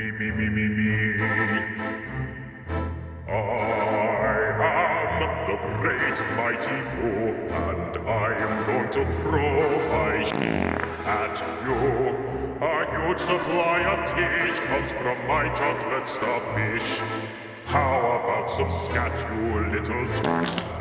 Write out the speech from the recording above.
Me. I am the great mighty Pooh, and I am going to throw my at you. A huge supply of teach comes from my chocolate starfish. How about some scat, you little